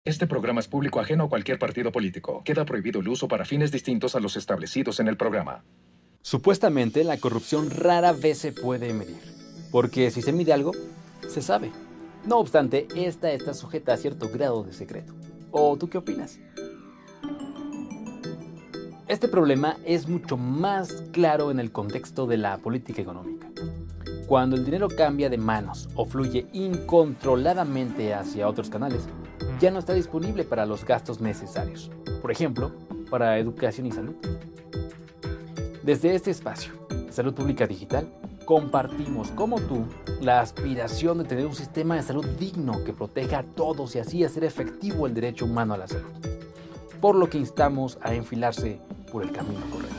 Este programa es público ajeno a cualquier partido político. Queda prohibido el uso para fines distintos a los establecidos en el programa. Supuestamente, la corrupción rara vez se puede medir, porque si se mide algo, se sabe. No obstante, esta está sujeta a cierto grado de secreto. ¿O tú qué opinas? Este problema es mucho más claro en el contexto de la política económica. Cuando el dinero cambia de manos o fluye incontroladamente hacia otros canales, ya no está disponible para los gastos necesarios, por ejemplo, para educación y salud. Desde este espacio, Salud Pública Digital, compartimos, como tú, la aspiración de tener un sistema de salud digno que proteja a todos y así hacer efectivo el derecho humano a la salud, por lo que instamos a enfilarse por el camino correcto.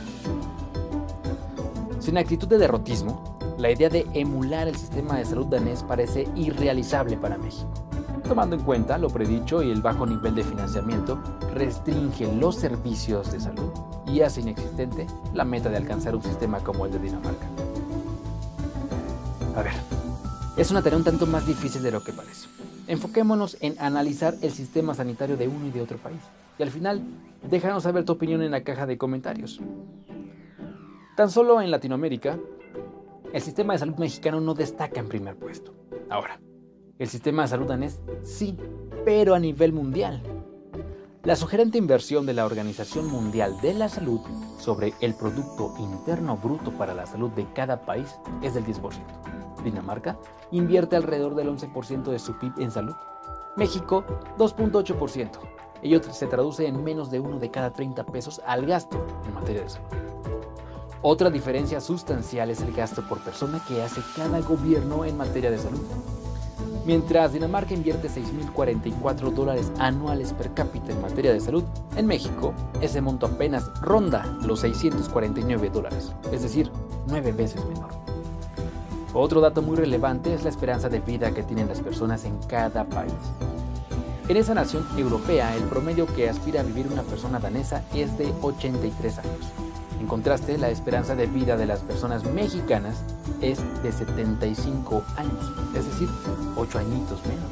Sin actitud de derrotismo, la idea de emular el sistema de salud danés parece irrealizable para México. Tomando en cuenta lo predicho y el bajo nivel de financiamiento, restringe los servicios de salud y hace inexistente la meta de alcanzar un sistema como el de Dinamarca. A ver, es una tarea un tanto más difícil de lo que parece. Enfoquémonos en analizar el sistema sanitario de uno y de otro país. Y al final, déjanos saber tu opinión en la caja de comentarios. Tan solo en Latinoamérica, el sistema de salud mexicano no destaca en primer puesto. Ahora, el sistema de salud danés sí, pero a nivel mundial. La sugerente inversión de la Organización Mundial de la Salud sobre el Producto Interno Bruto para la salud de cada país es del 10%. Dinamarca invierte alrededor del 11% de su PIB en salud. México, 2.8%. Ello se traduce en menos de 1 de cada 30 pesos al gasto en materia de salud. Otra diferencia sustancial es el gasto por persona que hace cada gobierno en materia de salud. Mientras Dinamarca invierte $6,044 anuales per cápita en materia de salud, en México ese monto apenas ronda los $649, es decir, 9 veces menor. Otro dato muy relevante es la esperanza de vida que tienen las personas en cada país. En esa nación europea, el promedio que aspira a vivir una persona danesa es de 83 años. En contraste, la esperanza de vida de las personas mexicanas es de 75 años, es decir, 8 añitos menos.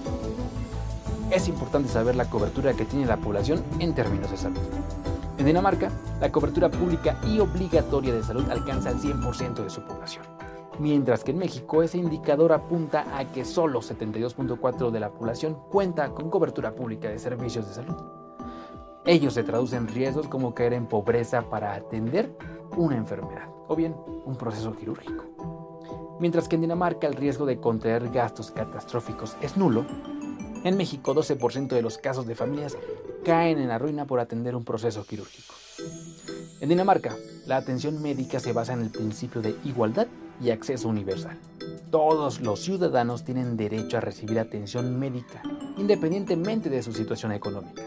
Es importante saber la cobertura que tiene la población en términos de salud. En Dinamarca, la cobertura pública y obligatoria de salud alcanza el 100% de su población, mientras que en México ese indicador apunta a que solo 72.4% de la población cuenta con cobertura pública de servicios de salud. Ello se traduce en riesgos como caer en pobreza para atender una enfermedad o bien un proceso quirúrgico. Mientras que en Dinamarca el riesgo de contraer gastos catastróficos es nulo, en México 12% de los casos de familias caen en la ruina por atender un proceso quirúrgico. En Dinamarca, la atención médica se basa en el principio de igualdad y acceso universal. Todos los ciudadanos tienen derecho a recibir atención médica, independientemente de su situación económica.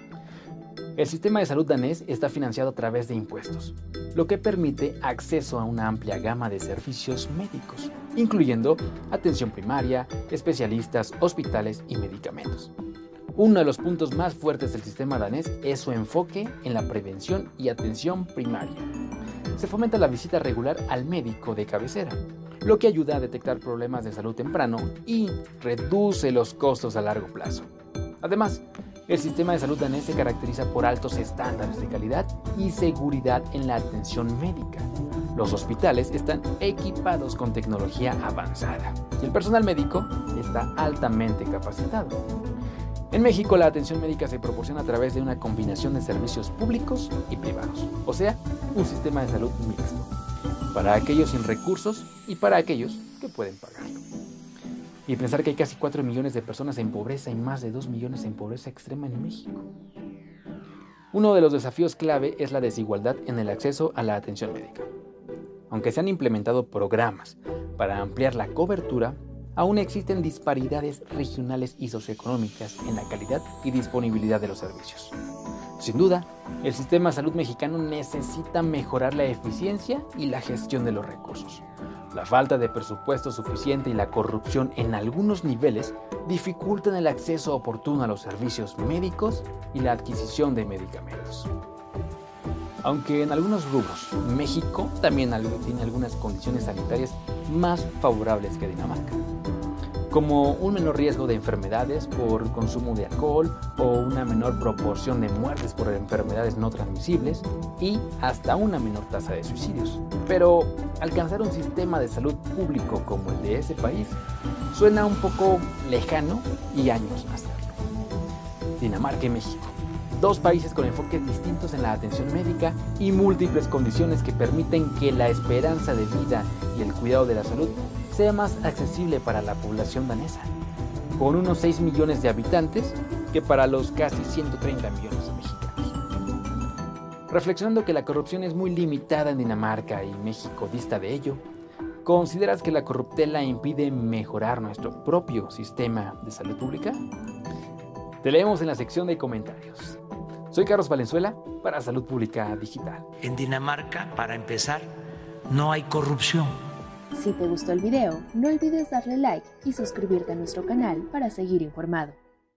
El sistema de salud danés está financiado a través de impuestos, lo que permite acceso a una amplia gama de servicios médicos, incluyendo atención primaria, especialistas, hospitales y medicamentos. Uno de los puntos más fuertes del sistema danés es su enfoque en la prevención y atención primaria. Se fomenta la visita regular al médico de cabecera, lo que ayuda a detectar problemas de salud temprano y reduce los costos a largo plazo. Además, el sistema de salud danés se caracteriza por altos estándares de calidad y seguridad en la atención médica. Los hospitales están equipados con tecnología avanzada y el personal médico está altamente capacitado. En México, la atención médica se proporciona a través de una combinación de servicios públicos y privados, o sea, un sistema de salud mixto, para aquellos sin recursos y para aquellos que pueden pagarlo. Y pensar que hay casi 4 millones de personas en pobreza y más de 2 millones en pobreza extrema en México. Uno de los desafíos clave es la desigualdad en el acceso a la atención médica. Aunque se han implementado programas para ampliar la cobertura, aún existen disparidades regionales y socioeconómicas en la calidad y disponibilidad de los servicios. Sin duda, el sistema de salud mexicano necesita mejorar la eficiencia y la gestión de los recursos. La falta de presupuesto suficiente y la corrupción en algunos niveles dificultan el acceso oportuno a los servicios médicos y la adquisición de medicamentos. Aunque en algunos rubros, México también tiene algunas condiciones sanitarias más favorables que Dinamarca. como un menor riesgo de enfermedades por consumo de alcohol o una menor proporción de muertes por enfermedades no transmisibles y hasta una menor tasa de suicidios. Pero alcanzar un sistema de salud público como el de ese país suena un poco lejano y años más tarde. Dinamarca y México, dos países con enfoques distintos en la atención médica y múltiples condiciones que permiten que la esperanza de vida y el cuidado de la salud sea más accesible para la población danesa, con unos 6 millones de habitantes que para los casi 130 millones de mexicanos. Reflexionando que la corrupción es muy limitada en Dinamarca y México dista de ello, ¿consideras que la corruptela impide mejorar nuestro propio sistema de salud pública? Te leemos en la sección de comentarios. Soy Carlos Valenzuela para Salud Pública Digital. En Dinamarca, para empezar, no hay corrupción. Si te gustó el video, no olvides darle like y suscribirte a nuestro canal para seguir informado.